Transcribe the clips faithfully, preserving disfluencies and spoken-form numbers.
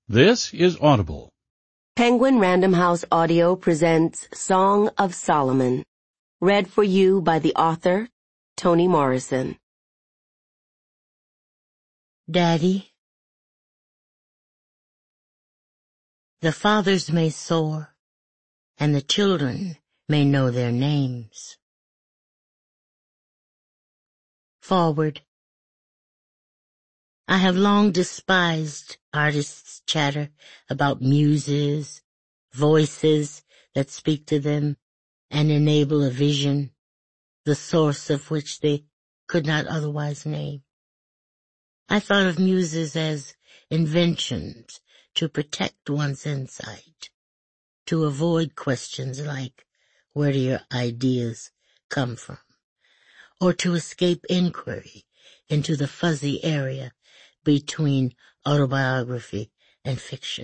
This is Audible. Penguin Random House Audio presents Song of Solomon, read for you by the author, Toni Morrison. Daddy, the fathers may soar, and the children may know their names. Forward. I have long despised artists' chatter about muses, voices that speak to them and enable a vision, the source of which they could not otherwise name. I thought of muses as inventions to protect one's insight, to avoid questions like, where do your ideas come from? Or to escape inquiry into the fuzzy area between autobiography and fiction.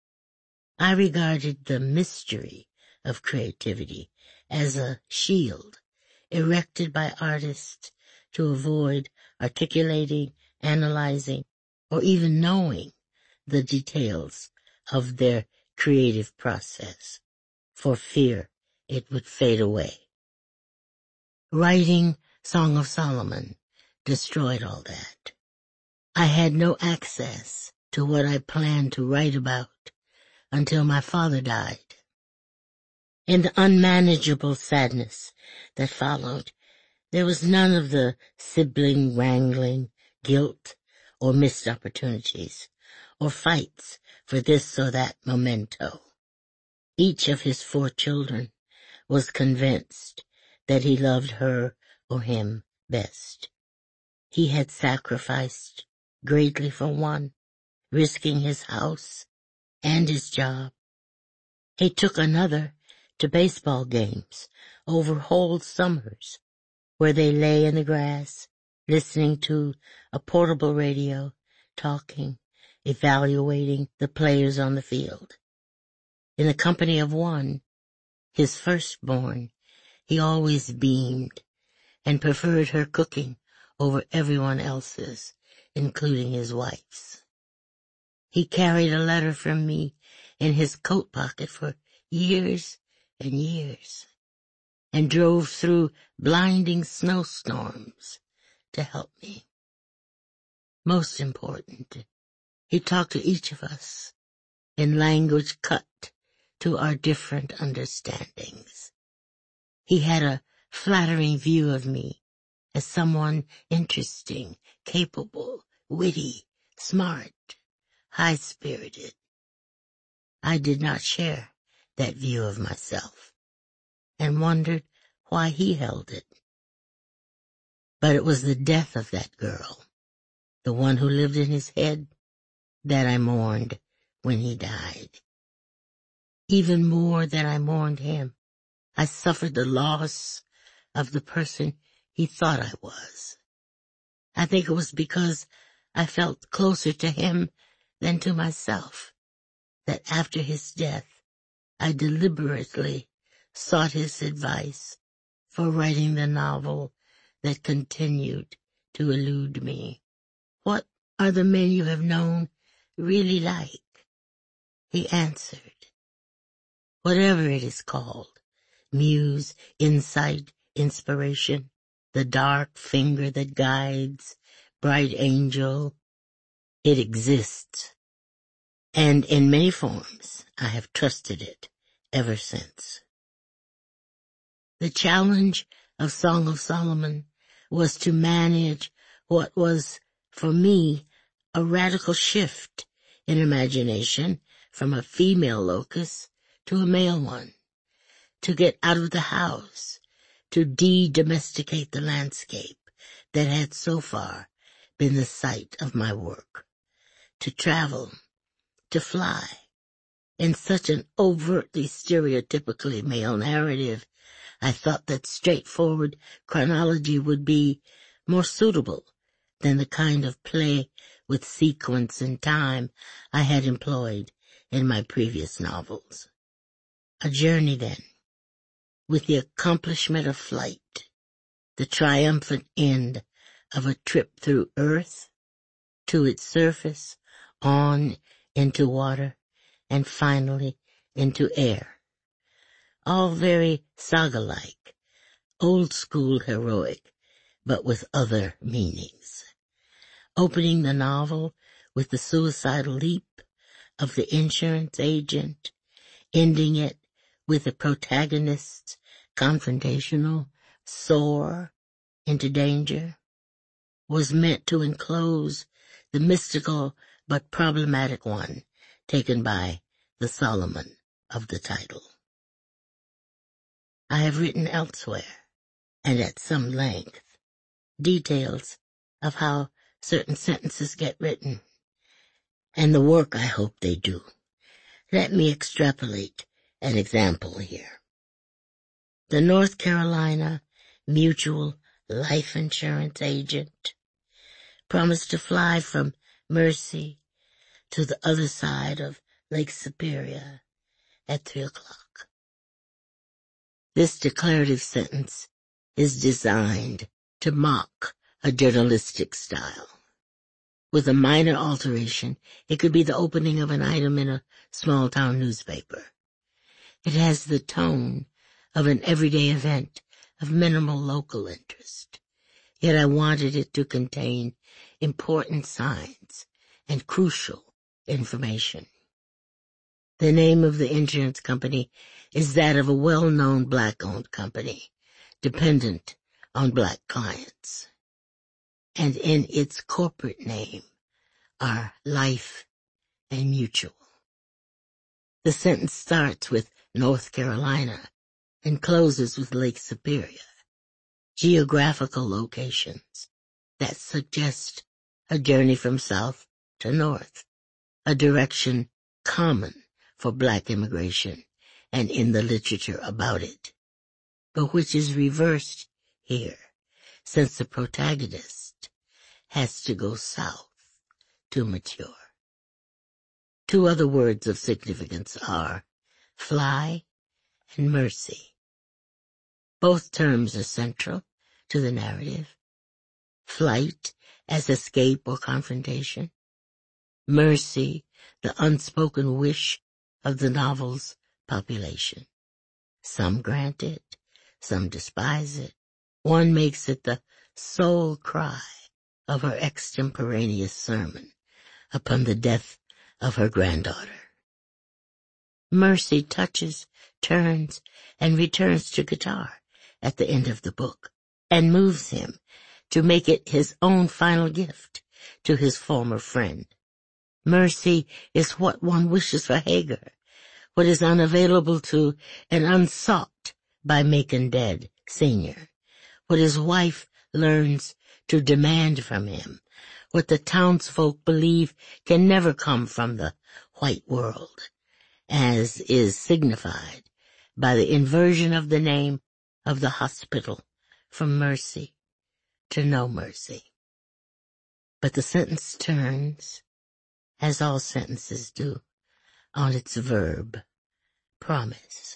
I regarded the mystery of creativity as a shield erected by artists to avoid articulating, analyzing, or even knowing the details of their creative process, for fear it would fade away. Writing Song of Solomon destroyed all that. I had no access to what I planned to write about until my father died. In the unmanageable sadness that followed, there was none of the sibling wrangling, guilt, or missed opportunities, or fights for this or that memento. Each of his four children was convinced that he loved her or him best. He had sacrificed greatly for one, risking his house and his job. He took another to baseball games over whole summers, where they lay in the grass, listening to a portable radio, talking, evaluating the players on the field. In the company of one, his firstborn, he always beamed and preferred her cooking over everyone else's, including his wife's. He carried a letter from me in his coat pocket for years and years, and drove through blinding snowstorms to help me. Most important, he talked to each of us in language cut to our different understandings. He had a flattering view of me as someone interesting, capable, witty, smart, high-spirited. I did not share that view of myself, and wondered why he held it. But it was the death of that girl, the one who lived in his head, that I mourned when he died. Even more than I mourned him, I suffered the loss of the person he thought I was. I think it was because I felt closer to him than to myself that after his death I deliberately sought his advice for writing the novel that continued to elude me. What are the men you have known really like? He answered, whatever it is called, muse, insight, inspiration, the dark finger that guides, bright angel, it exists. And in many forms, I have trusted it ever since. The challenge of Song of Solomon was to manage what was, for me, a radical shift in imagination from a female locus to a male one, to get out of the house, to de-domesticate the landscape that had so far been the site of my work, to travel, to fly. In such an overtly stereotypically male narrative, I thought that straightforward chronology would be more suitable than the kind of play with sequence and time I had employed in my previous novels. A journey, then, with the accomplishment of flight, the triumphant end of a trip through Earth, to its surface, on into water, and finally into air. All very saga-like, old-school heroic, but with other meanings. Opening the novel with the suicidal leap of the insurance agent, ending it with the protagonist's confrontational soar into danger, was meant to enclose the mystical but problematic one taken by the Solomon of the title. I have written elsewhere, and at some length, details of how certain sentences get written, and the work I hope they do. Let me extrapolate an example here. The North Carolina Mutual Life Insurance agent promised to fly from Mercy to the other side of Lake Superior at three o'clock. This declarative sentence is designed to mock a journalistic style. With a minor alteration, it could be the opening of an item in a small-town newspaper. It has the tone of an everyday event of minimal local interest, yet I wanted it to contain important signs and crucial information. The name of the insurance company is that of a well-known black-owned company, dependent on black clients. And in its corporate name are Life and Mutual. The sentence starts with North Carolina and closes with Lake Superior, geographical locations that suggest a journey from south to north, a direction common for black immigration and in the literature about it, but which is reversed here, since the protagonist has to go south to mature. Two other words of significance are fly and mercy. Both terms are central to the narrative. Flight as escape or confrontation. Mercy, the unspoken wish of the novel's population. Some grant it, some despise it. One makes it the sole cry of her extemporaneous sermon upon the death of her granddaughter. Mercy touches, turns, and returns to guitar at the end of the book, and moves him to make it his own final gift to his former friend. Mercy is what one wishes for Hagar, what is unavailable to and unsought by Macon Dead Senior, what his wife learns to demand from him, what the townsfolk believe can never come from the white world, as is signified by the inversion of the name of the hospital from Mercy to No Mercy. But the sentence turns, as all sentences do, on its verb, promise.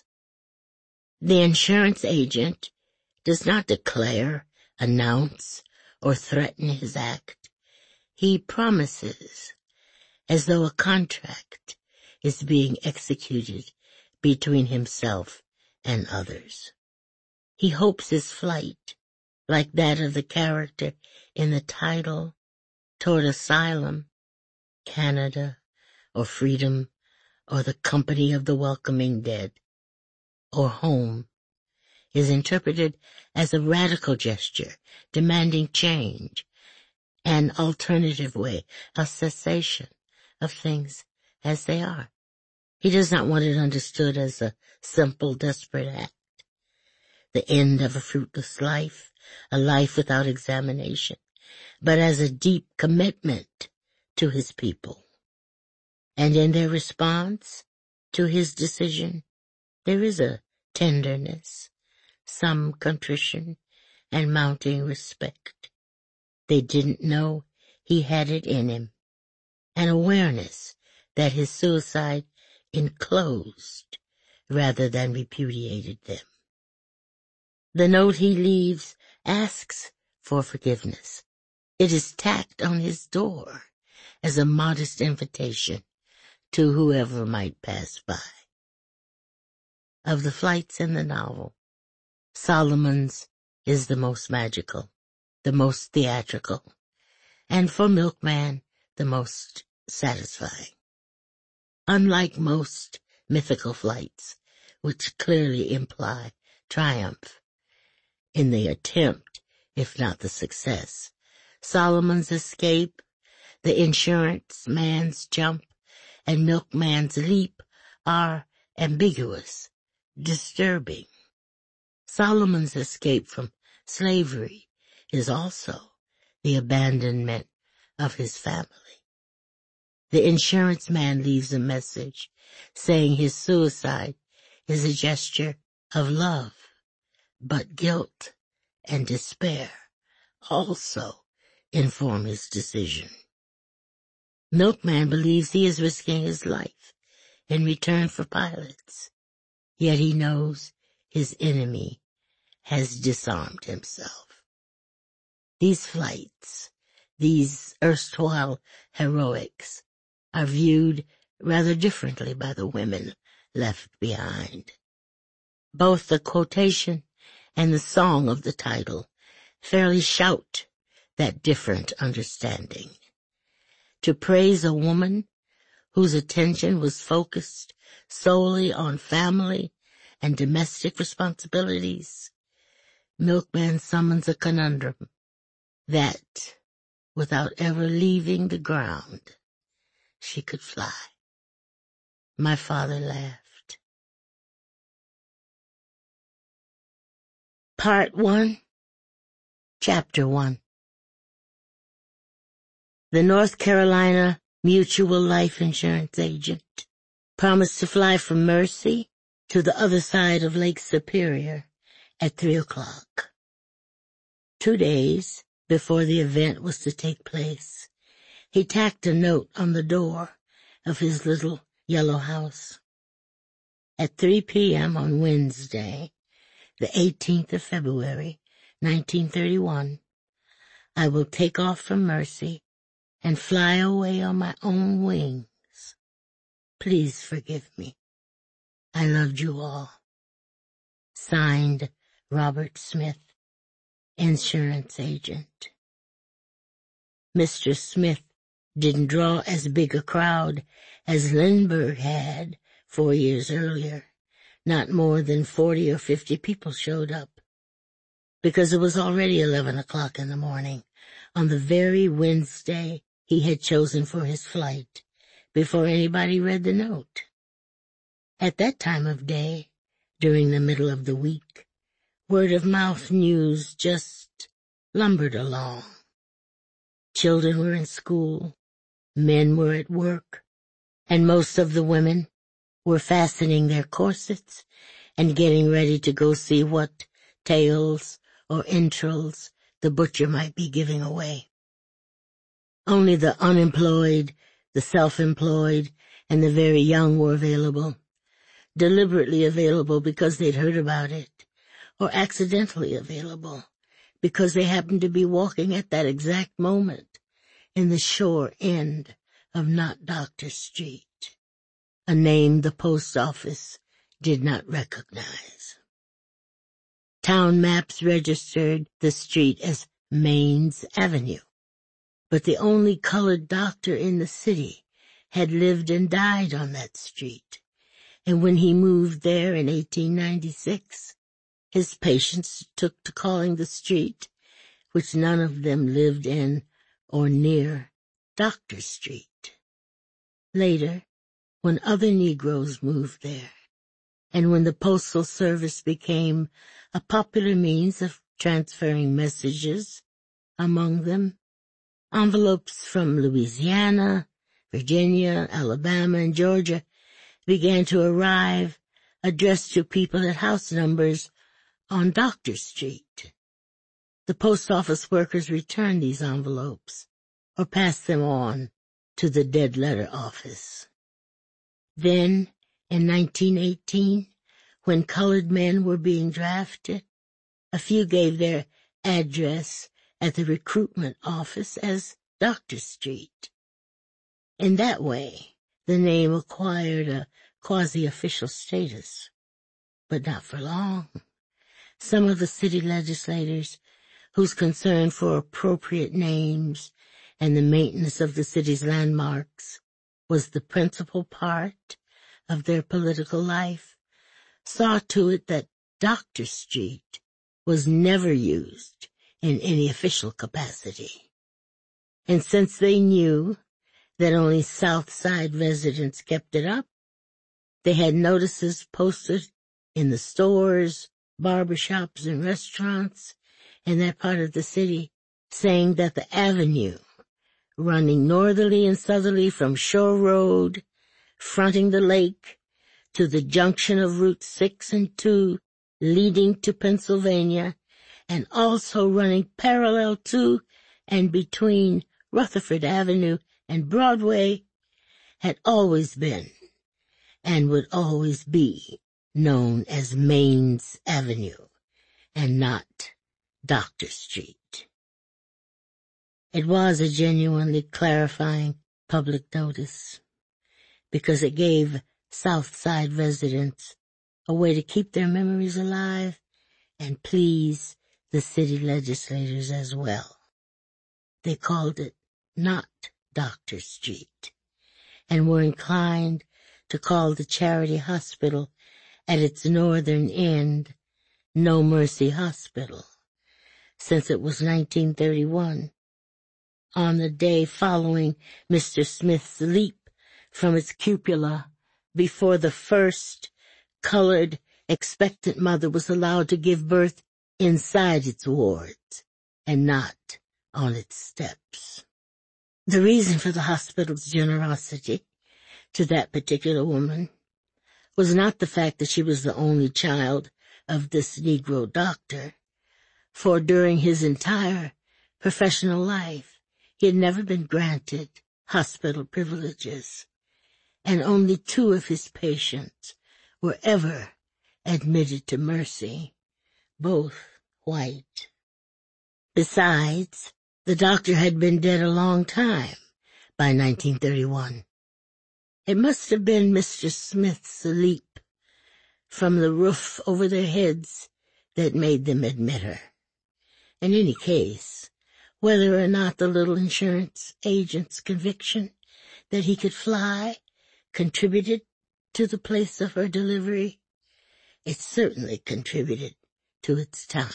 The insurance agent does not declare, announce, or threaten his act. He promises, as though a contract is being executed between himself and others. He hopes his flight, like that of the character in the title, toward asylum, Canada, or freedom, or the company of the welcoming dead, or home, is interpreted as a radical gesture demanding change, an alternative way, a cessation of things as they are. He does not want it understood as a simple, desperate act, the end of a fruitless life, a life without examination, but as a deep commitment to his people. And in their response to his decision, there is a tenderness, some contrition, and mounting respect. They didn't know he had it in him, an awareness that his suicide enclosed rather than repudiated them. The note he leaves asks for forgiveness. It is tacked on his door as a modest invitation to whoever might pass by. Of the flights in the novel, Solomon's is the most magical, the most theatrical, and for Milkman, the most satisfying. Unlike most mythical flights, which clearly imply triumph in the attempt, if not the success, Solomon's escape, the insurance man's jump, and Milkman's leap are ambiguous, disturbing. Solomon's escape from slavery is also the abandonment of his family. The insurance man leaves a message saying his suicide is a gesture of love, but guilt and despair also inform his decision. Milkman believes he is risking his life in return for pilots, yet he knows his enemy has disarmed himself. These flights, these erstwhile heroics, are viewed rather differently by the women left behind. Both the quotation and the song of the title fairly shout that different understanding. To praise a woman whose attention was focused solely on family and domestic responsibilities, Milkman summons a conundrum that, without ever leaving the ground, she could fly. My father laughed. Part one, Chapter one. The North Carolina Mutual Life Insurance agent promised to fly from Mercy to the other side of Lake Superior at three o'clock. Two days before the event was to take place, he tacked a note on the door of his little yellow house. At three p.m. on Wednesday, the eighteenth of February, nineteen thirty-one, I will take off from Mercy and fly away on my own wings. Please forgive me. I loved you all. Signed, Robert Smith, insurance agent. Mister Smith didn't draw as big a crowd as Lindbergh had four years earlier. Not more than forty or fifty people showed up, because it was already eleven o'clock in the morning on the very Wednesday he had chosen for his flight, before anybody read the note. At that time of day, during the middle of the week, word-of-mouth news just lumbered along. Children were in school, men were at work, and most of the women were fastening their corsets and getting ready to go see what tails or entrails the butcher might be giving away. Only the unemployed, the self-employed, and the very young were available, deliberately available because they'd heard about it, or accidentally available because they happened to be walking at that exact moment in the shore end of Not Doctor Street, a name the post office did not recognize. Town maps registered the street as Mains Avenue, but the only colored doctor in the city had lived and died on that street, and when he moved there in eighteen ninety-six, his patients took to calling the street, which none of them lived in or near, Doctor Street. Later, when other Negroes moved there, and when the Postal Service became a popular means of transferring messages among them, envelopes from Louisiana, Virginia, Alabama, and Georgia began to arrive, addressed to people at house numbers on Doctor Street. The post office workers returned these envelopes or passed them on to the dead letter office. Then, in nineteen eighteen, when colored men were being drafted, a few gave their address at the recruitment office as Doctor Street. In that way, the name acquired a quasi-official status, but not for long. Some of the city legislators, whose concern for appropriate names and the maintenance of the city's landmarks was the principal part of their political life, saw to it that Doctor Street was never used in any official capacity. And since they knew that only South Side residents kept it up, they had notices posted in the stores, barbershops, and restaurants in that part of the city saying that the avenue running northerly and southerly from Shore Road, fronting the lake, to the junction of Route six and two leading to Pennsylvania, and also running parallel to and between Rutherford Avenue and Broadway, had always been and would always be known as Mains Avenue and not Doctor Street. It was a genuinely clarifying public notice because it gave South Side residents a way to keep their memories alive and please the city legislators as well. They called it not Doctor Street and were inclined to call the charity hospital at its northern end No Mercy Hospital, since it was nineteen thirty-one. On the day following Mister Smith's leap from its cupola, before the first colored expectant mother was allowed to give birth inside its wards and not on its steps. The reason for the hospital's generosity to that particular woman was not the fact that she was the only child of this Negro doctor, for during his entire professional life he had never been granted hospital privileges, and only two of his patients were ever admitted to Mercy, both white. Besides, the doctor had been dead a long time by nineteen thirty-one. It must have been Mister Smith's leap from the roof over their heads that made them admit her. In any case, whether or not the little insurance agent's conviction that he could fly contributed to the place of her delivery, it certainly contributed to its time.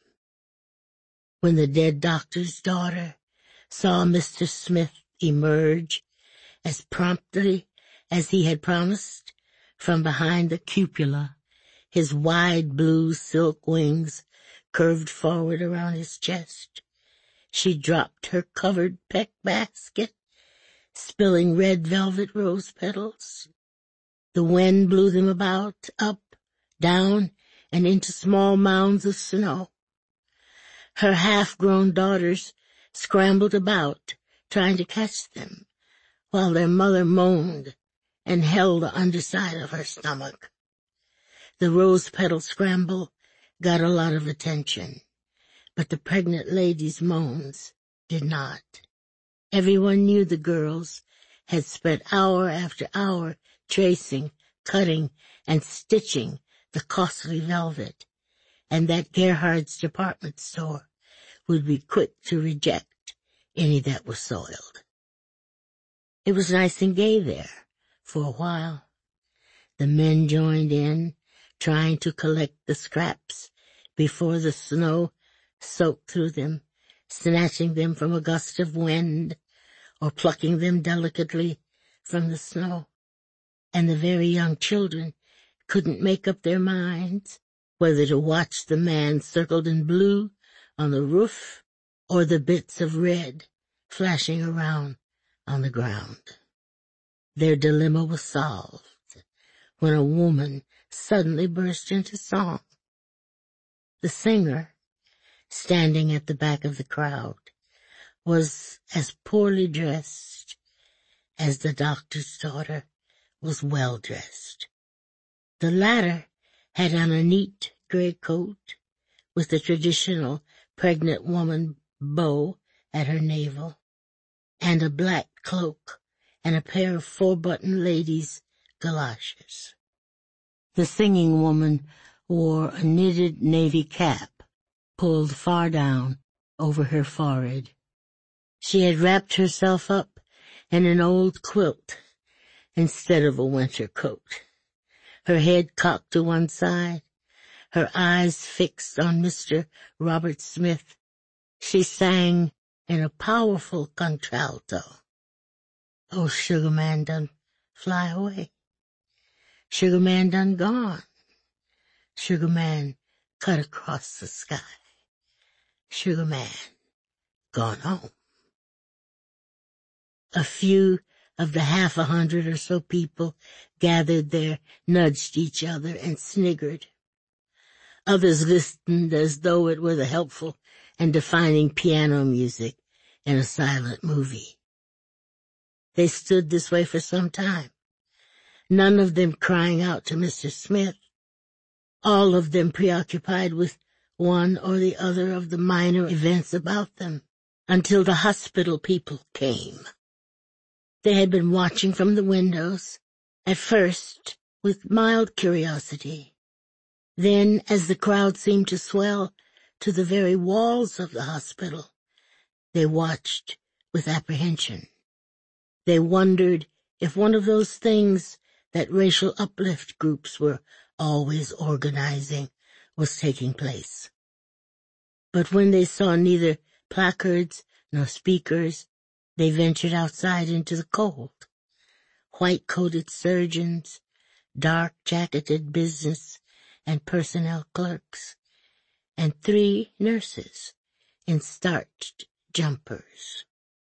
When the dead doctor's daughter saw Mister Smith emerge as promptly as he had promised from behind the cupola, his wide blue silk wings curved forward around his chest, she dropped her covered peck basket, spilling red velvet rose petals. The wind blew them about, up, down, and into small mounds of snow. Her half-grown daughters scrambled about, trying to catch them, while their mother moaned and held the underside of her stomach. The rose-petal scramble got a lot of attention, but the pregnant lady's moans did not. Everyone knew the girls had spent hour after hour tracing, cutting, and stitching the costly velvet, and that Gerhard's department store would be quick to reject any that was soiled. It was nice and gay there for a while. The men joined in, trying to collect the scraps before the snow soaked through them, snatching them from a gust of wind or plucking them delicately from the snow. And the very young children couldn't make up their minds whether to watch the man circled in blue on the roof or the bits of red flashing around on the ground. Their dilemma was solved when a woman suddenly burst into song. The singer, standing at the back of the crowd, was as poorly dressed as the doctor's daughter was well dressed. The latter had on a neat gray coat with the traditional pregnant woman bow at her navel, and a black cloak and a pair of four-button ladies' galoshes. The singing woman wore a knitted navy cap, pulled far down over her forehead. She had wrapped herself up in an old quilt instead of a winter coat, her head cocked to one side, her eyes fixed on Mister Robert Smith. She sang in a powerful contralto. Oh, Sugar Man done fly away. Sugar Man done gone. Sugar Man cut across the sky. Sugar Man gone home. A few of the half a hundred or so people gathered there nudged each other and sniggered. Others listened as though it were the helpful and defining piano music in a silent movie. They stood this way for some time, none of them crying out to Mister Smith, all of them preoccupied with one or the other of the minor events about them, until the hospital people came. They had been watching from the windows, at first with mild curiosity. Then, as the crowd seemed to swell to the very walls of the hospital, they watched with apprehension. They wondered if one of those things that racial uplift groups were always organizing was taking place. But when they saw neither placards nor speakers, they ventured outside into the cold. White-coated surgeons, dark-jacketed business and personnel clerks, and three nurses in starched jumpers.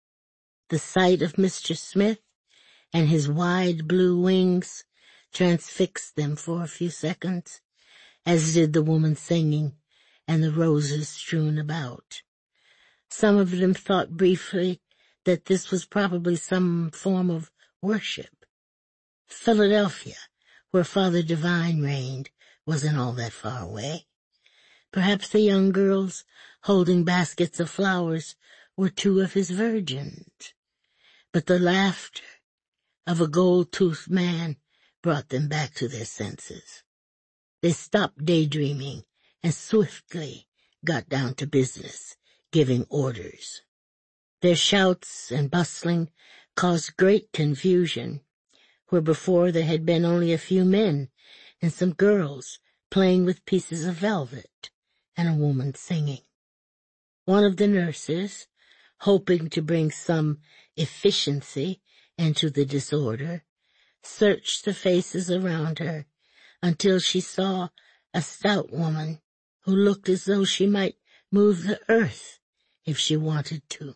The sight of Mister Smith and his wide blue wings transfixed them for a few seconds, as did the woman singing and the roses strewn about. Some of them thought briefly that this was probably some form of worship. Philadelphia, where Father Divine reigned, wasn't all that far away. Perhaps the young girls holding baskets of flowers were two of his virgins. But the laughter of a gold-toothed man brought them back to their senses. They stopped daydreaming and swiftly got down to business, giving orders. Their shouts and bustling caused great confusion, where before there had been only a few men and some girls playing with pieces of velvet and a woman singing. One of the nurses, hoping to bring some efficiency into the disorder, searched the faces around her until she saw a stout woman who looked as though she might move the earth if she wanted to.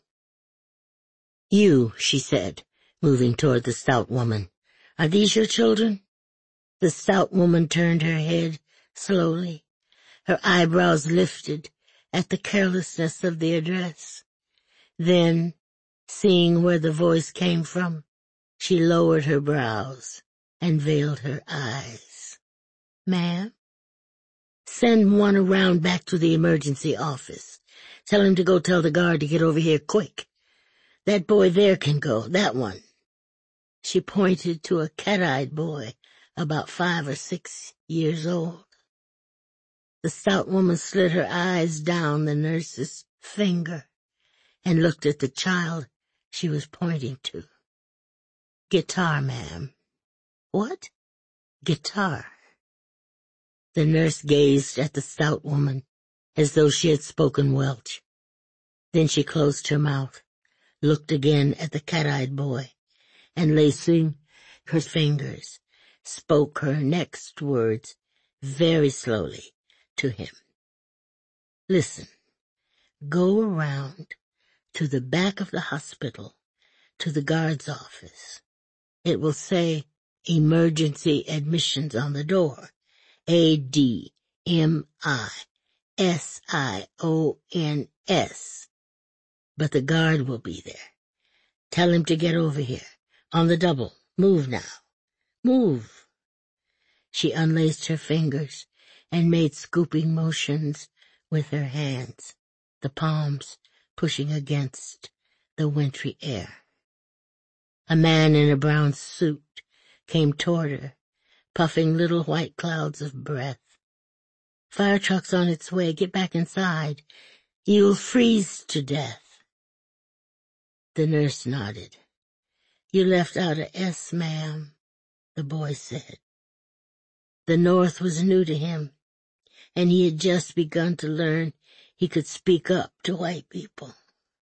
"You," she said, moving toward the stout woman, "are these your children?" The stout woman turned her head slowly, her eyebrows lifted at the carelessness of the address. Then, seeing where the voice came from, she lowered her brows and veiled her eyes. "Ma'am?" "Send one around back to the emergency office. Tell him to go tell the guard to get over here quick. That boy there can go, that one." She pointed to a cat-eyed boy about five or six years old. The stout woman slid her eyes down the nurse's finger and looked at the child she was pointing to. "Guitar, ma'am." "What?" "Guitar." The nurse gazed at the stout woman as though she had spoken Welsh. Then she closed her mouth, looked again at the cat-eyed boy, and lacing her fingers, spoke her next words very slowly to him. "Listen, go around to the back of the hospital, to the guard's office. It will say emergency admissions on the door, A D M I S I O N S. But the guard will be there. Tell him to get over here, on the double. Move now. Move." She unlaced her fingers and made scooping motions with her hands, the palms pushing against the wintry air. A man in a brown suit came toward her, puffing little white clouds of breath. Fire truck's on its way. Get back inside. You'll freeze to death. The nurse nodded. You left out a S, ma'am, the boy said. The North was new to him, and he had just begun to learn he could speak up to white people.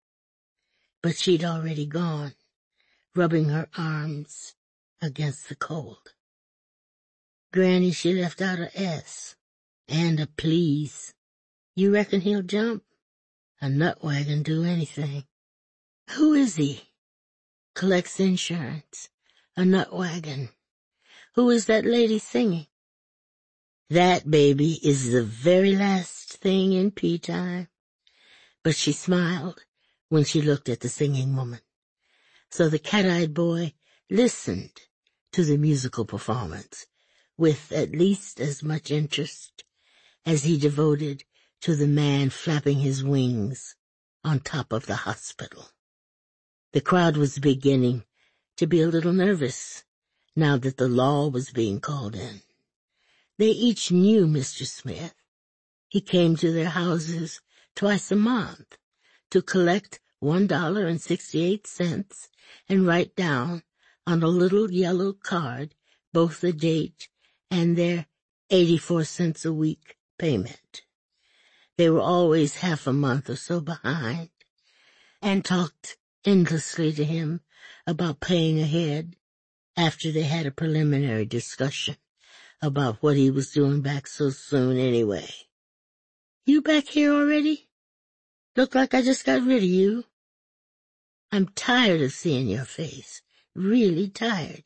But she'd already gone, rubbing her arms against the cold. Granny, she left out a S and a please. You reckon he'll jump? A nutwagon do anything. Who is he? Collects insurance. A nutwagon. Who is that lady singing? That, baby, is the very last thing in pea time. But she smiled when she looked at the singing woman. So the cat-eyed boy listened to the musical performance with at least as much interest as he devoted to the man flapping his wings on top of the hospital. The crowd was beginning to be a little nervous now that the law was being called in. They each knew Mister Smith. He came to their houses twice a month to collect one dollar and sixty-eight cents and write down on a little yellow card both the date and their eighty-four cents a week payment. They were always half a month or so behind and talked endlessly to him about paying ahead after they had a preliminary discussion about what he was doing back so soon anyway. You back here already? Look like I just got rid of you. I'm tired of seeing your face. Really tired.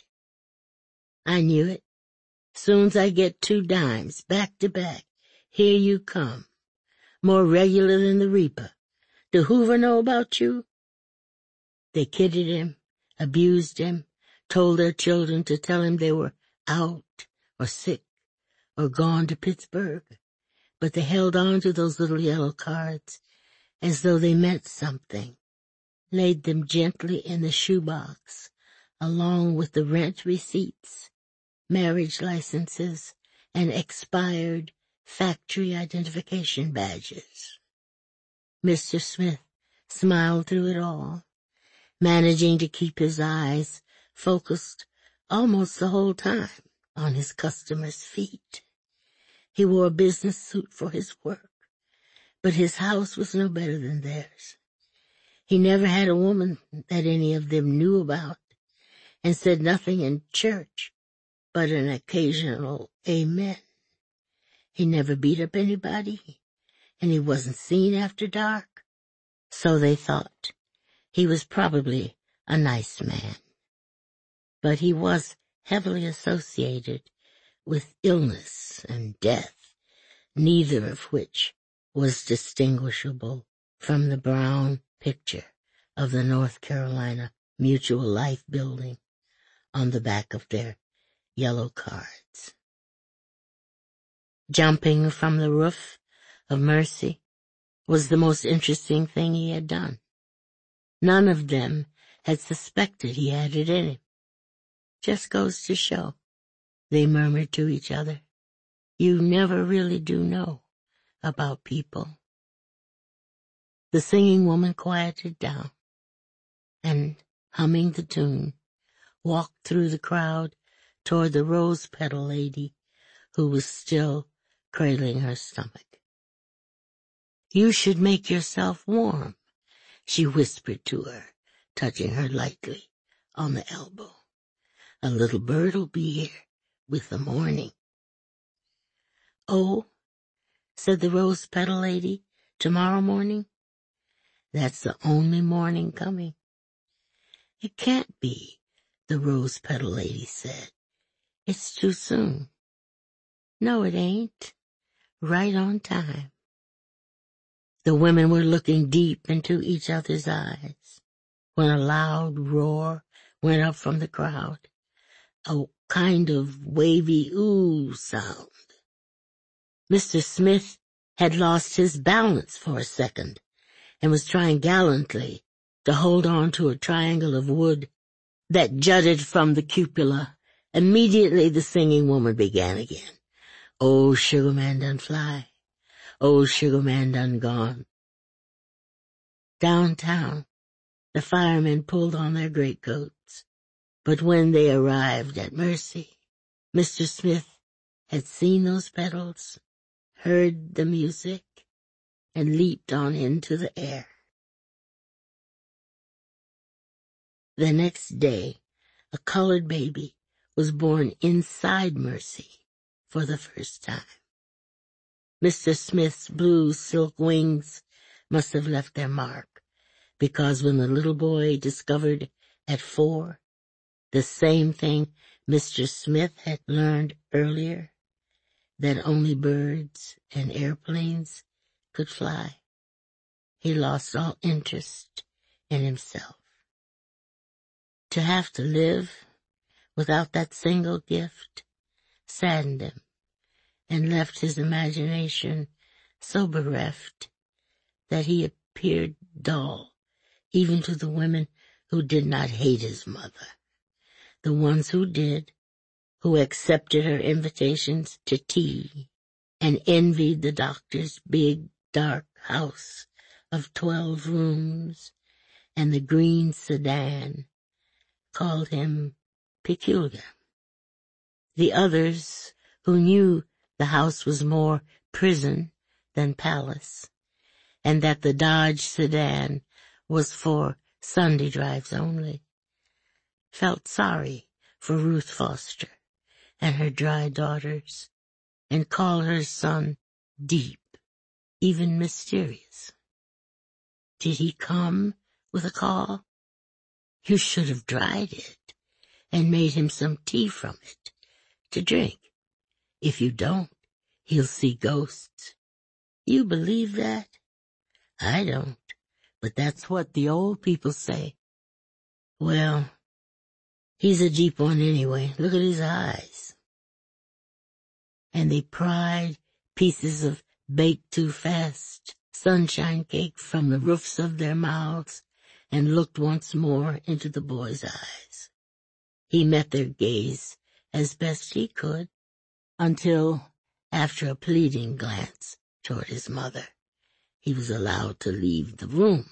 I knew it. Soon's I get two dimes, back to back, here you come. More regular than the Reaper. Do Hoover know about you? They kidded him, abused him, told their children to tell him they were out or sick or gone to Pittsburgh, but they held on to those little yellow cards as though they meant something, laid them gently in the shoebox along with the rent receipts, marriage licenses, and expired factory identification badges. Mister Smith smiled through it all, managing to keep his eyes focused almost the whole time on his customers' feet. He wore a business suit for his work, but his house was no better than theirs. He never had a woman that any of them knew about, and said nothing in church but an occasional amen. He never beat up anybody, and he wasn't seen after dark, so they thought he was probably a nice man. But he was heavily associated with illness and death, neither of which was distinguishable from the brown picture of the North Carolina Mutual Life Building on the back of their yellow cards. Jumping from the roof of Mercy was the most interesting thing he had done. None of them had suspected he had it in him. Just goes to show, they murmured to each other. You never really do know about people. The singing woman quieted down and, humming the tune, walked through the crowd toward the rose petal lady who was still cradling her stomach. You should make yourself warm, she whispered to her, touching her lightly on the elbow. A little bird'll be here with the morning. Oh, said the rose petal lady, tomorrow morning? That's the only morning coming. It can't be, the rose petal lady said. It's too soon. No, it ain't. Right on time. The women were looking deep into each other's eyes when a loud roar went up from the crowd, a kind of wavy ooh sound. Mister Smith had lost his balance for a second and was trying gallantly to hold on to a triangle of wood that jutted from the cupola, immediately the singing woman began again. Old sugar man done fly. Old sugar man done gone. Downtown, the firemen pulled on their greatcoats, but when they arrived at Mercy, Mister Smith had seen those pedals, heard the music, and leaped on into the air. The next day, a colored baby was born inside Mercy for the first time. Mister Smith's blue silk wings must have left their mark, because when the little boy discovered at four the same thing Mister Smith had learned earlier, that only birds and airplanes could fly, he lost all interest in himself. To have to live without that single gift saddened him and left his imagination so bereft that he appeared dull even to the women who did not hate his mother. The ones who did, who accepted her invitations to tea and envied the doctor's big, dark house of twelve rooms and the green sedan, called him peculiar. The others, who knew the house was more prison than palace, and that the Dodge sedan was for Sunday drives only, felt sorry for Ruth Foster and her dry daughters, and called her son deep, even mysterious. Did he come with a call? You should have dried it and made him some tea from it to drink. If you don't, he'll see ghosts. You believe that? I don't, but that's what the old people say. Well, he's a deep one anyway. Look at his eyes. And they pried pieces of baked too fast sunshine cake from the roofs of their mouths and looked once more into the boy's eyes. He met their gaze as best he could, until, after a pleading glance toward his mother, he was allowed to leave the room.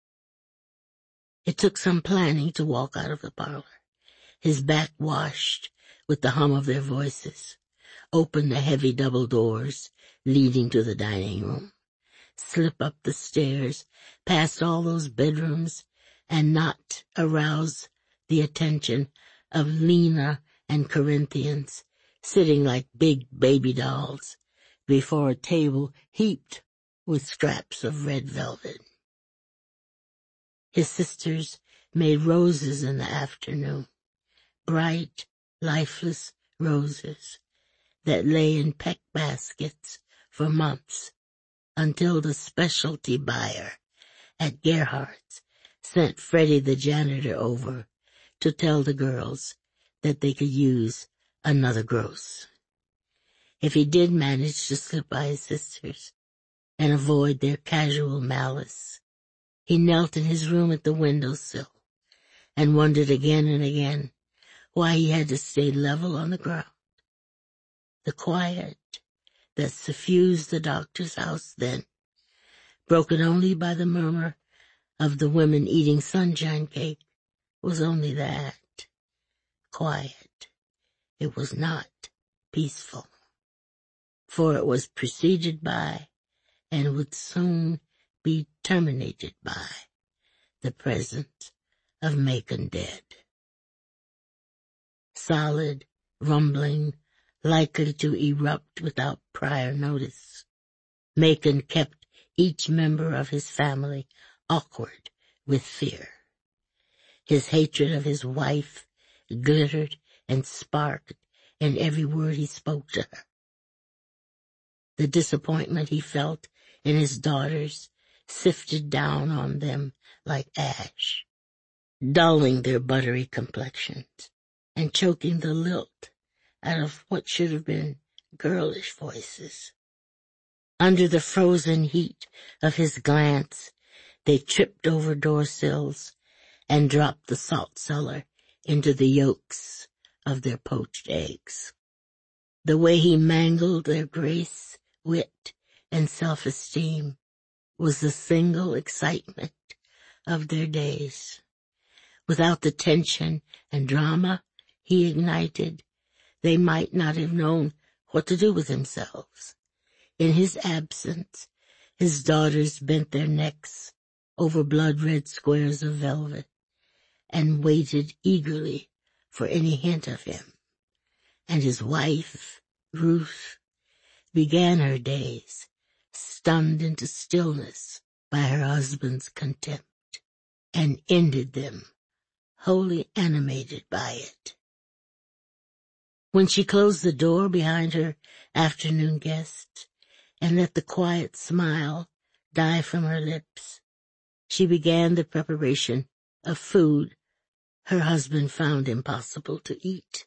It took some planning to walk out of the parlor, his back washed with the hum of their voices, open the heavy double doors leading to the dining room, slip up the stairs, past all those bedrooms, and not arouse the attention of Lena and Corinthians, sitting like big baby dolls before a table heaped with scraps of red velvet. His sisters made roses in the afternoon, bright, lifeless roses that lay in peck baskets for months, until the specialty buyer at Gerhardt's sent Freddie the janitor over to tell the girls that they could use another gross. If he did manage to slip by his sisters and avoid their casual malice, he knelt in his room at the windowsill and wondered again and again why he had to stay level on the ground. The quiet that suffused the doctor's house then, broken only by the murmur of the women eating sunshine cake, was only that, quiet. It was not peaceful, for it was preceded by, and would soon be terminated by, the presence of Macon dead. Solid, rumbling, likely to erupt without prior notice, Macon kept each member of his family awkward with fear. His hatred of his wife glittered and sparkled in every word he spoke to her. The disappointment he felt in his daughters sifted down on them like ash, dulling their buttery complexions and choking the lilt out of what should have been girlish voices. Under the frozen heat of his glance, they tripped over door sills and dropped the salt cellar into the yolks of their poached eggs. The way he mangled their grace, wit, and self-esteem was the single excitement of their days. Without the tension and drama he ignited, they might not have known what to do with themselves. In his absence, his daughters bent their necks over blood-red squares of velvet and waited eagerly for any hint of him. And his wife, Ruth, began her days stunned into stillness by her husband's contempt, and ended them wholly animated by it. When she closed the door behind her afternoon guest and let the quiet smile die from her lips, she began the preparation of food her husband found impossible to eat.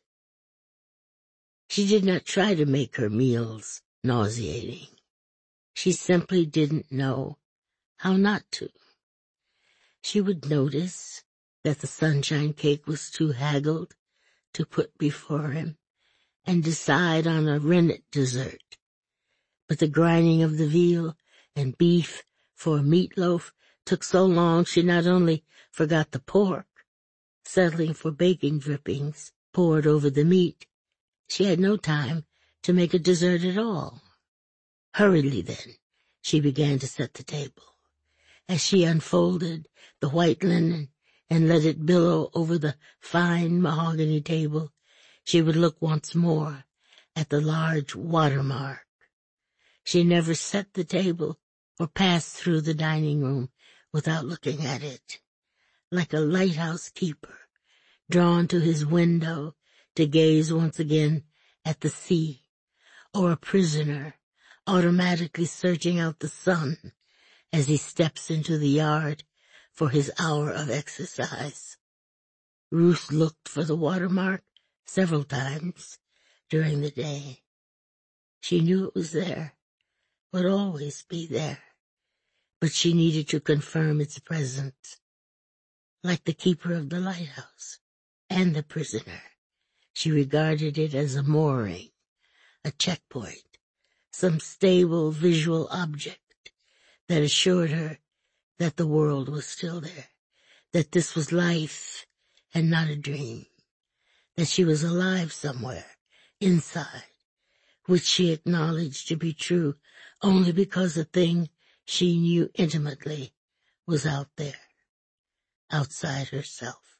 She did not try to make her meals nauseating. She simply didn't know how not to. She would notice that the sunshine cake was too haggled to put before him, and decide on a rennet dessert. But the grinding of the veal and beef for a meatloaf took so long she not only forgot the pork, settling for bacon drippings poured over the meat, she had no time to make a dessert at all. Hurriedly then, she began to set the table. As she unfolded the white linen and let it billow over the fine mahogany table, she would look once more at the large watermark. She never set the table or passed through the dining room without looking at it, like a lighthouse keeper drawn to his window to gaze once again at the sea, or a prisoner automatically searching out the sun as he steps into the yard for his hour of exercise. Ruth looked for the watermark several times during the day. She knew it was there, would always be there, but she needed to confirm its presence. Like the keeper of the lighthouse and the prisoner, she regarded it as a mooring, a checkpoint, some stable visual object that assured her that the world was still there, that this was life and not a dream, that she was alive somewhere inside, which she acknowledged to be true only because the thing she knew intimately was out there, outside herself.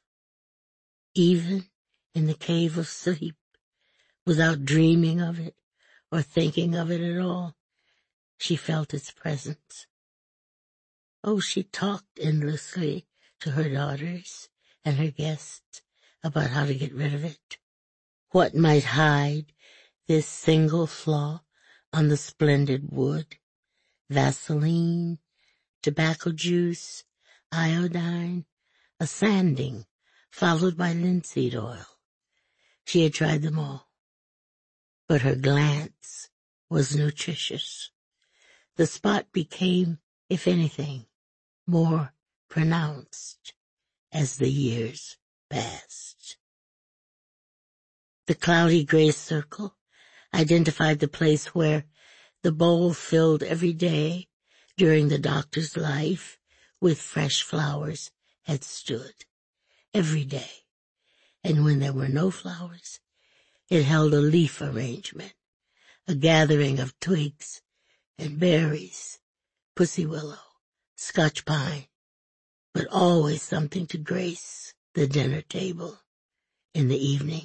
Even in the cave of sleep, without dreaming of it or thinking of it at all, she felt its presence. Oh, she talked endlessly to her daughters and her guests about how to get rid of it. What might hide this single flaw on the splendid wood? Vaseline, tobacco juice, iodine, a sanding, followed by linseed oil. She had tried them all, but her glance was nutritious. The spot became, if anything, more pronounced as the years passed. The cloudy gray circle identified the place where the bowl filled every day during the doctor's life with fresh flowers had stood, every day. And when there were no flowers, it held a leaf arrangement, a gathering of twigs and berries, pussy willow, Scotch pine, but always something to grace the dinner table in the evening.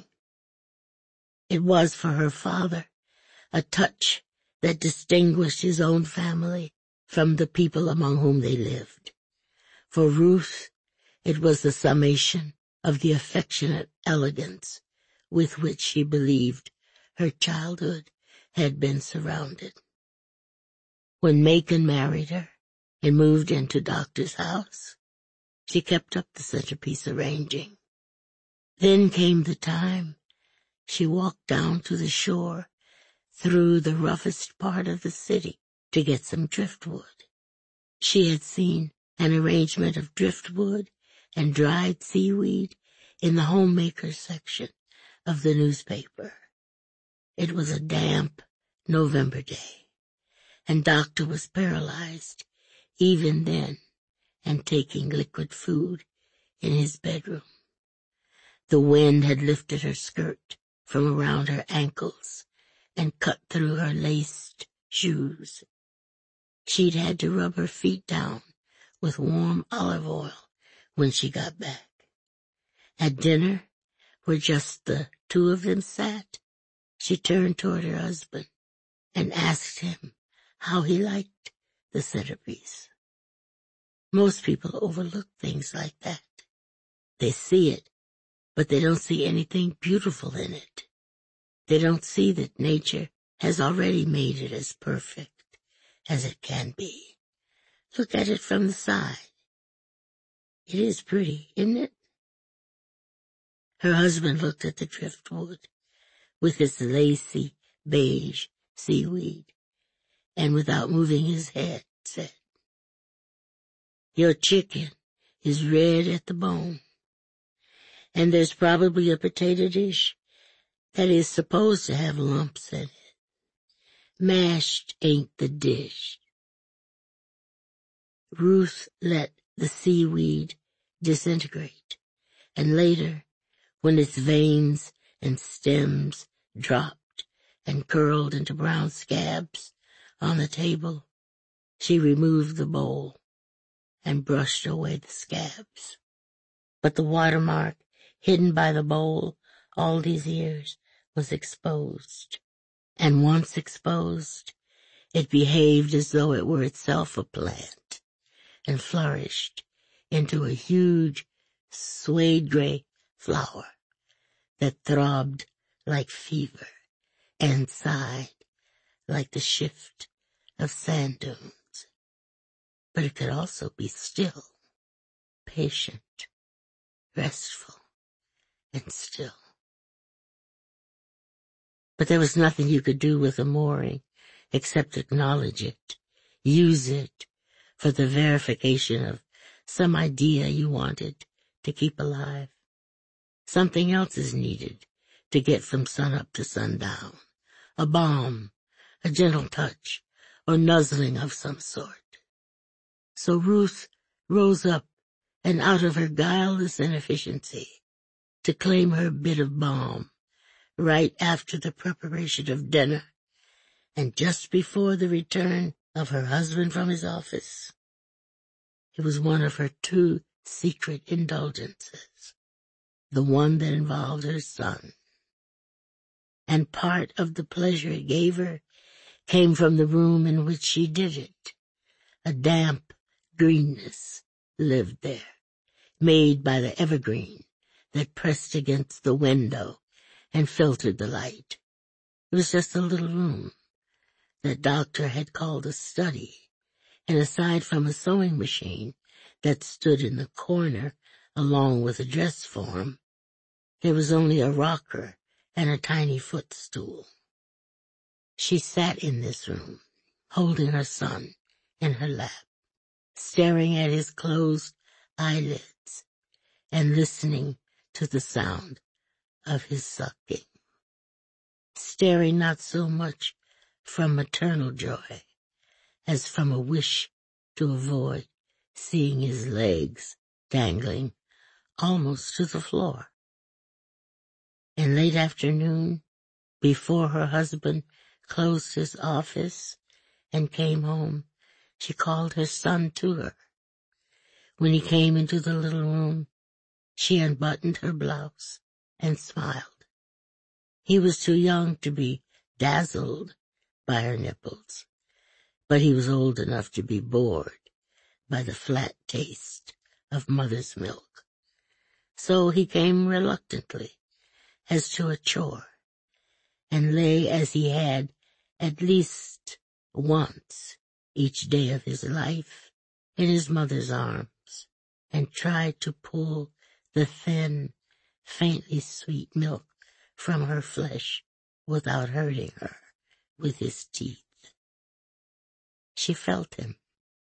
It was for her father a touch that distinguished his own family from the people among whom they lived. For Ruth, it was the summation of the affectionate elegance with which she believed her childhood had been surrounded. When Macon married her and moved into Doctor's house, she kept up the centerpiece arranging. Then came the time she walked down to the shore through the roughest part of the city to get some driftwood. She had seen an arrangement of driftwood and dried seaweed in the homemaker section of the newspaper. It was a damp November day, and Doctor was paralyzed even then and taking liquid food in his bedroom. The wind had lifted her skirt from around her ankles and cut through her laced shoes. She'd had to rub her feet down with warm olive oil when she got back. At dinner, where just the two of them sat, she turned toward her husband and asked him how he liked the centerpiece. Most people overlook things like that. They see it, but they don't see anything beautiful in it. They don't see that nature has already made it as perfect as it can be. Look at it from the side. It is pretty, isn't it? Her husband looked at the driftwood with its lacy beige seaweed, and without moving his head said, "Your chicken is red at the bone, and there's probably a potato dish that is supposed to have lumps in it. Mashed ain't the dish." Ruth let the seaweed disintegrate, and later, when its veins and stems dropped and curled into brown scabs on the table, she removed the bowl and brushed away the scabs. But the watermark hidden by the bowl all these years was exposed, and once exposed, it behaved as though it were itself a plant, and flourished into a huge suede gray flower that throbbed like fever and sighed like the shift of sand dunes. But it could also be still, patient, restful, and still. But there was nothing you could do with a mooring except acknowledge it, use it for the verification of some idea you wanted to keep alive. Something else is needed to get from sunup to sundown, a balm, a gentle touch, or nuzzling of some sort. So Ruth rose up and out of her guileless inefficiency to claim her bit of balm right after the preparation of dinner and just before the return of her husband from his office. It was one of her two secret indulgences, the one that involved her son. And part of the pleasure it gave her came from the room in which she did it. A damp greenness lived there, made by the evergreen that pressed against the window and filtered the light. It was just a little room that Doctor had called a study, and aside from a sewing machine that stood in the corner along with a dress form, there was only a rocker and a tiny footstool. She sat in this room, holding her son in her lap, staring at his closed eyelids and listening to the sound of his sucking, staring not so much from maternal joy as from a wish to avoid seeing his legs dangling almost to the floor. In late afternoon, before her husband closed his office and came home, she called her son to her. When he came into the little room, she unbuttoned her blouse and smiled. He was too young to be dazzled by her nipples, but he was old enough to be bored by the flat taste of mother's milk. So he came reluctantly, as to a chore, and lay as he had at least once each day of his life in his mother's arms, and tried to pull the thin, faintly sweet milk from her flesh without hurting her with his teeth. She felt him,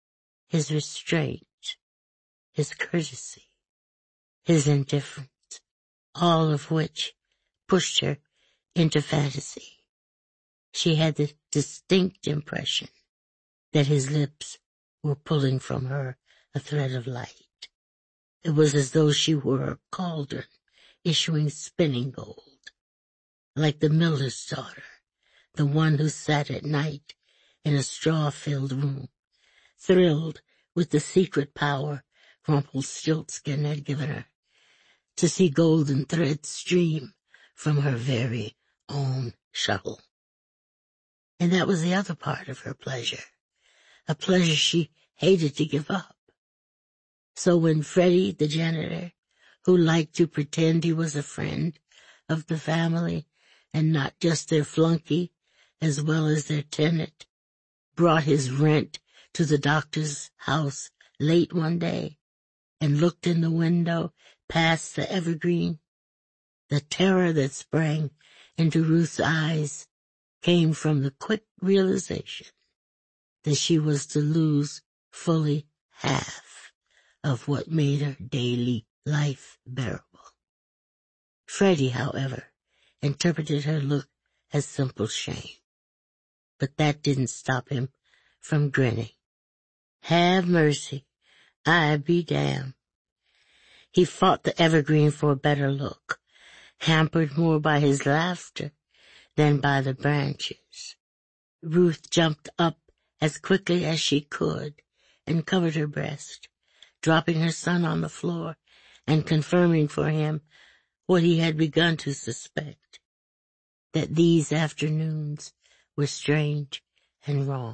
his restraint, his courtesy, his indifference, all of which pushed her into fantasy. She had the distinct impression that his lips were pulling from her a thread of light. It was as though she were a cauldron issuing spinning gold, like the miller's daughter, the one who sat at night in a straw-filled room, thrilled with the secret power Rumpelstiltskin had given her, to see golden threads stream from her very own shuttle. And that was the other part of her pleasure, a pleasure she hated to give up. So when Freddie, the janitor, who liked to pretend he was a friend of the family and not just their flunky as well as their tenant, brought his rent to the doctor's house late one day and looked in the window past the evergreen, the terror that sprang into Ruth's eyes came from the quick realization that she was to lose fully half of what made her daily life bearable. Freddie, however, interpreted her look as simple shame. But that didn't stop him from grinning. Have mercy, I be damned. He fought the evergreen for a better look, hampered more by his laughter than by the branches. Ruth jumped up as quickly as she could and covered her breast, dropping her son on the floor and confirming for him what he had begun to suspect, that these afternoons were strange and wrong.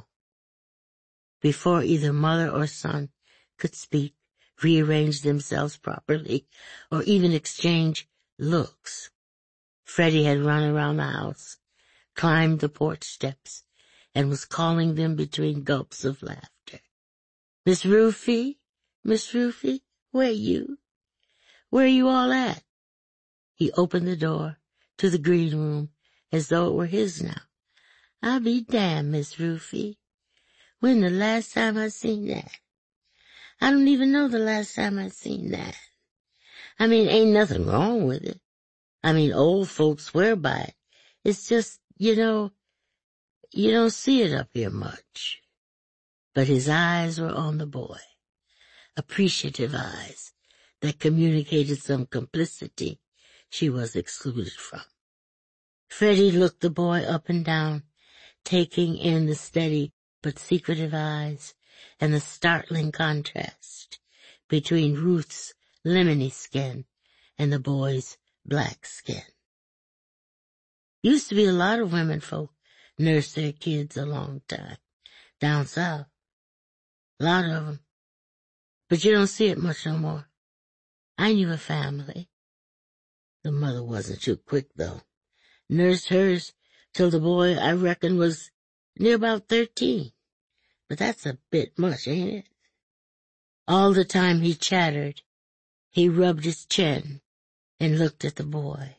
Before either mother or son could speak, rearrange themselves properly, or even exchange looks, Freddie had run around the house, climbed the porch steps, and was calling them between gulps of laughter. Miss Ruthie, Miss Ruthie, where you? Where you all at? He opened the door to the green room as though it were his now. I be damned, Miss Ruthie. When the last time I seen that? I don't even know the last time I seen that. I mean, ain't nothing wrong with it. I mean, old folks swear by it. It's just, you know, you don't see it up here much. But his eyes were on the boy, appreciative eyes that communicated some complicity she was excluded from. Freddie looked the boy up and down, taking in the steady but secretive eyes and the startling contrast between Ruth's lemony skin and the boy's black skin. Used to be a lot of women folk nurse their kids a long time, down south. A lot of them. But you don't see it much no more. I knew a family. The mother wasn't too quick, though. Nursed hers till the boy, I reckon, was near about thirteen. But that's a bit much, ain't it? All the time he chattered, he rubbed his chin and looked at the boy.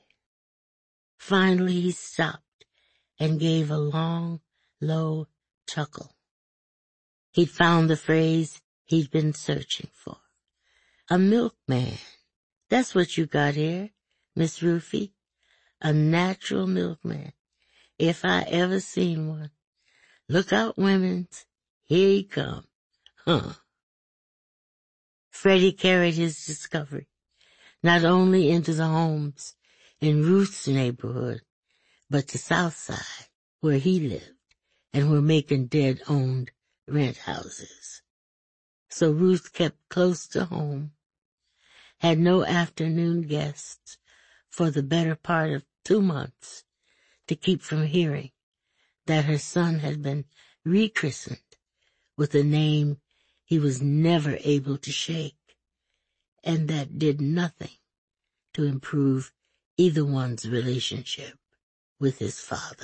Finally he stopped and gave a long, low chuckle. He'd found the phrase he'd been searching for. A milkman. That's what you got here, Miss Ruthie. A natural milkman. If I ever seen one. Look out, women's. Here he come. Huh. Freddie carried his discovery not only into the homes in Ruth's neighborhood, but the South Side, where he lived, and were making dead-owned rent houses. So Ruth kept close to home, had no afternoon guests for the better part of two months to keep from hearing that her son had been rechristened with a name he was never able to shake, and that did nothing to improve either one's relationship with his father.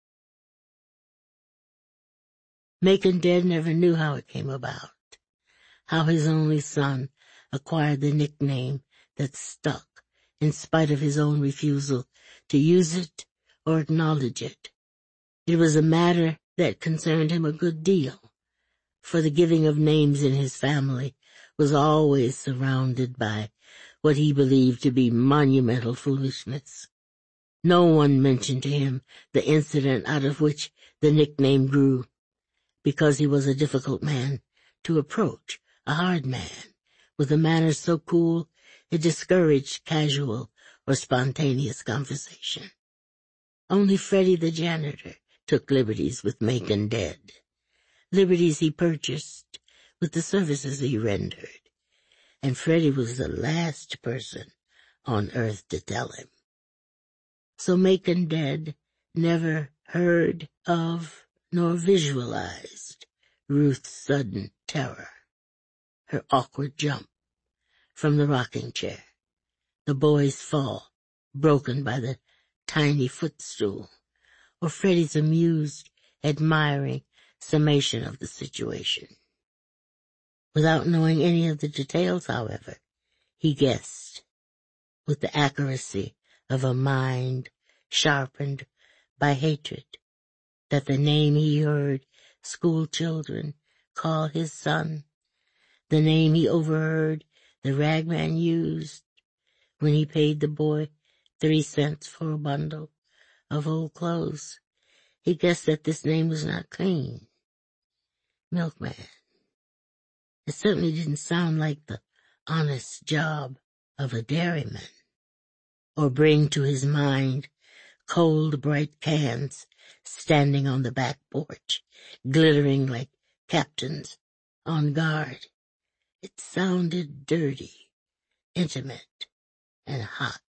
Macon Dead never knew how it came about, how his only son acquired the nickname that stuck in spite of his own refusal to use it or acknowledge it. It was a matter that concerned him a good deal, for the giving of names in his family was always surrounded by what he believed to be monumental foolishness. No one mentioned to him the incident out of which the nickname grew, because he was a difficult man to approach, a hard man, with a manner so cool it discouraged casual or spontaneous conversation. Only Freddie the janitor took liberties with Macon Dead, liberties he purchased with the services he rendered, and Freddie was the last person on earth to tell him. So Macon Dead never heard of nor visualized Ruth's sudden terror, her awkward jump from the rocking chair, the boy's fall broken by the tiny footstool, or Freddie's amused, admiring summation of the situation. Without knowing any of the details, however, he guessed, with the accuracy of a mind sharpened by hatred, that the name he heard school children call his son, the name he overheard the ragman used when he paid the boy three cents for a bundle of old clothes, he guessed that this name was not clean. Milkman. It certainly didn't sound like the honest job of a dairyman, or bring to his mind cold, bright cans standing on the back porch, glittering like captains on guard. It sounded dirty, intimate, and hot.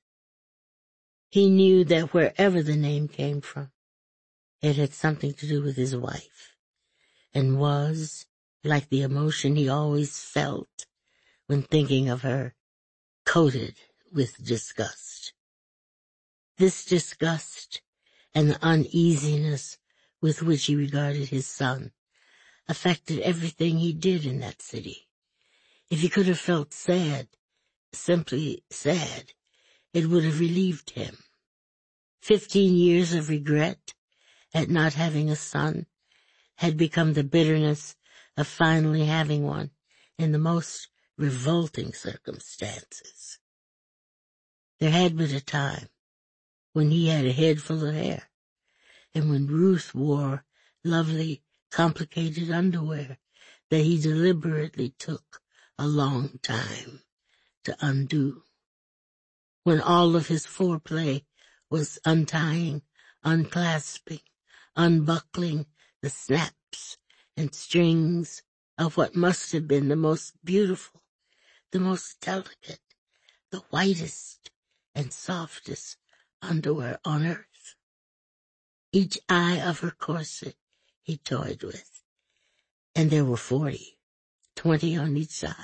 He knew that wherever the name came from, it had something to do with his wife, and was, like the emotion he always felt when thinking of her, coated with disgust. This disgust and the uneasiness with which he regarded his son affected everything he did in that city. If he could have felt sad, simply sad, it would have relieved him. Fifteen years of regret at not having a son had become the bitterness of finally having one in the most revolting circumstances. There had been a time when he had a head full of hair, and when Ruth wore lovely, complicated underwear that he deliberately took a long time to undo. When all of his foreplay was untying, unclasping, unbuckling the snaps and strings of what must have been the most beautiful, the most delicate, the whitest and softest underwear on earth. Each eye of her corset he toyed with, and there were forty, twenty on each side.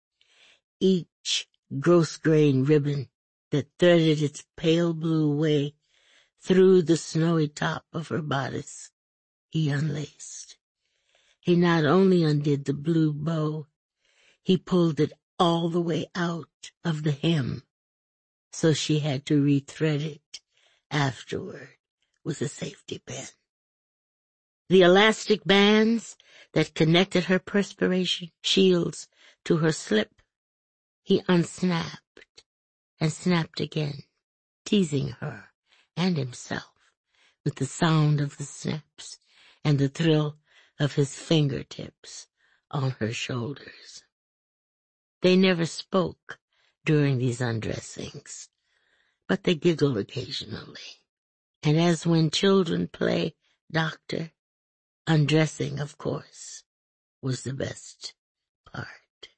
Each gross-grained ribbon that threaded its pale blue way through the snowy top of her bodice he unlaced. He not only undid the blue bow, he pulled it all the way out of the hem, so she had to rethread it afterward with a safety pin. The elastic bands that connected her perspiration shields to her slip, he unsnapped and snapped again, teasing her and himself with the sound of the snaps and the thrill of his fingertips on her shoulders. They never spoke during these undressings, but they giggled occasionally. And as when children play doctor, undressing, of course, was the best part.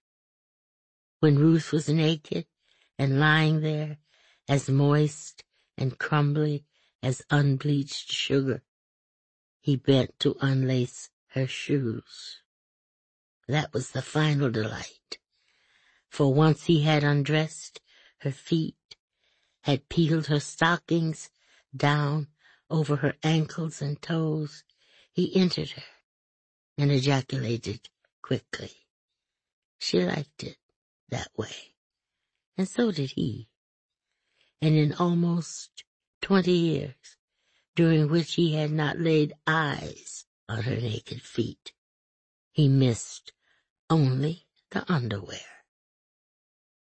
When Ruth was naked and lying there as moist and crumbly as unbleached sugar, he bent to unlace her shoes. That was the final delight, for once he had undressed her feet, had peeled her stockings down over her ankles and toes, he entered her and ejaculated quickly. She liked it that way, and so did he. And in almost twenty years, during which he had not laid eyes on her naked feet, he missed only the underwear.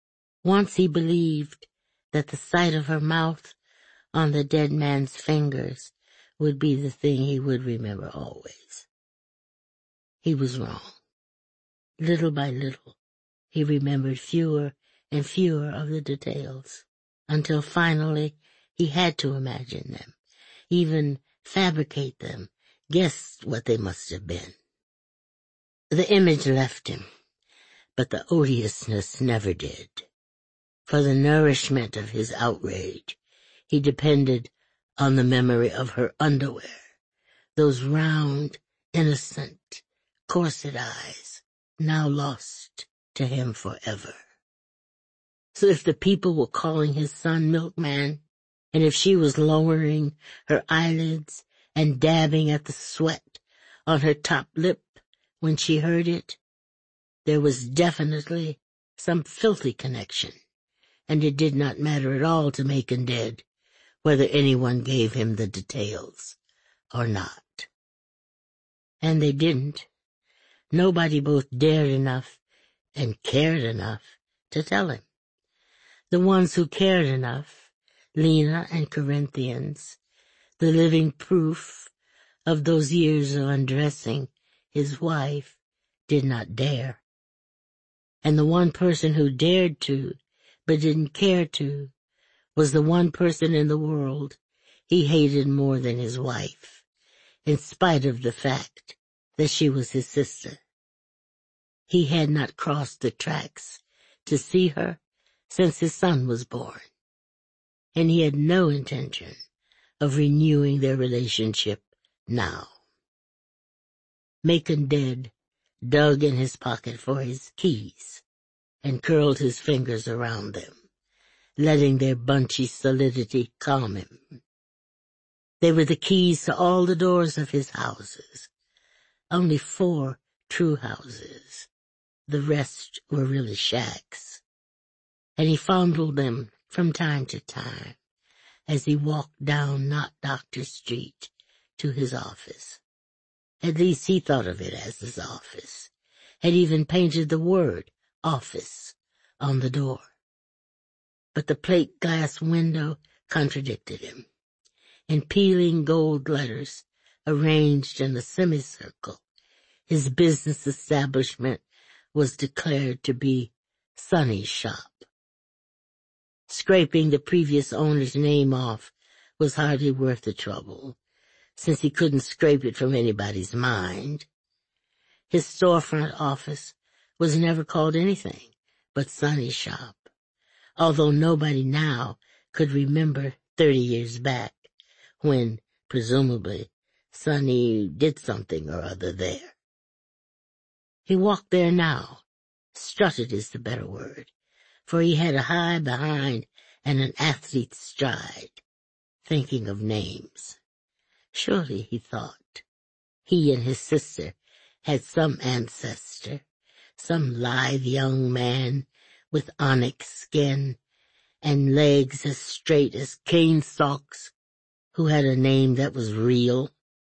Once he believed that the sight of her mouth on the dead man's fingers would be the thing he would remember always. He was wrong. Little by little, he remembered fewer and fewer of the details, until finally he had to imagine them, even fabricate them, guess what they must have been. The image left him, but the odiousness never did. For the nourishment of his outrage, he depended on the memory of her underwear, those round, innocent, corset eyes, now lost to him forever. So if the people were calling his son Milkman, and if she was lowering her eyelids and dabbing at the sweat on her top lip when she heard it, there was definitely some filthy connection, and it did not matter at all to Macon Dead whether anyone gave him the details or not. And they didn't. Nobody both dared enough and cared enough to tell him. The ones who cared enough, Lena and Corinthians, the living proof of those years of undressing his wife, did not dare. And the one person who dared to, but didn't care to, was the one person in the world he hated more than his wife, in spite of the fact that she was his sister. He had not crossed the tracks to see her since his son was born, and he had no intention of renewing their relationship now. Macon Dead dug in his pocket for his keys and curled his fingers around them, letting their bunchy solidity calm him. They were the keys to all the doors of his houses. Only four true houses. The rest were really shacks. And he fondled them from time to time as he walked down Not Doctor Street to his office. At least he thought of it as his office, had even painted the word office on the door. But the plate glass window contradicted him. In peeling gold letters arranged in a semicircle, his business establishment was declared to be Sonny's shop. Scraping the previous owner's name off was hardly worth the trouble, since he couldn't scrape it from anybody's mind. His storefront office was never called anything but Sonny's shop, although nobody now could remember thirty years back when, presumably, Sonny did something or other there. He walked there now. Strutted is the better word, for he had a high behind and an athlete's stride, thinking of names. Surely, he thought, he and his sister had some ancestor, some lithe young man with onyx skin and legs as straight as cane stalks, who had a name that was real,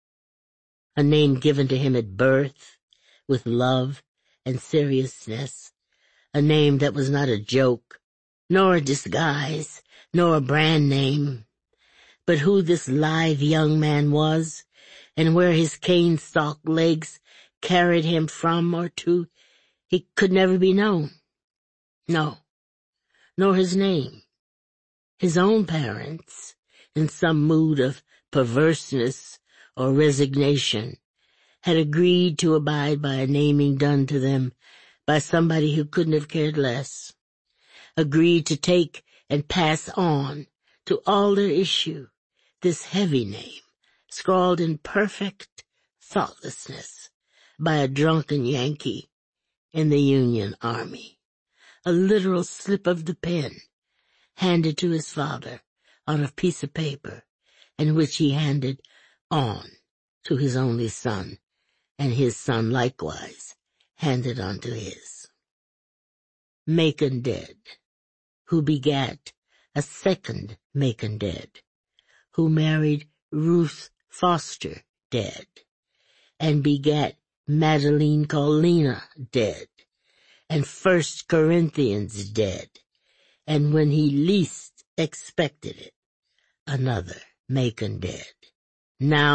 a name given to him at birth with love and seriousness, a name that was not a joke, nor a disguise, nor a brand name, but who this lithe young man was, and where his cane-stalk legs carried him from or to, he could never be known. No, nor his name. His own parents, in some mood of perverseness or resignation, had agreed to abide by a naming done to them by somebody who couldn't have cared less, agreed to take and pass on to all their issue this heavy name, scrawled in perfect thoughtlessness by a drunken Yankee in the Union Army, a literal slip of the pen handed to his father on a piece of paper, and which he handed on to his only son, and his son likewise handed on to his. Macon Dead, who begat a second Macon Dead, who married Ruth Foster Dead, and begat Madeline called Lena Dead, and First Corinthians Dead, and when he least expected it, another Macon dead. Now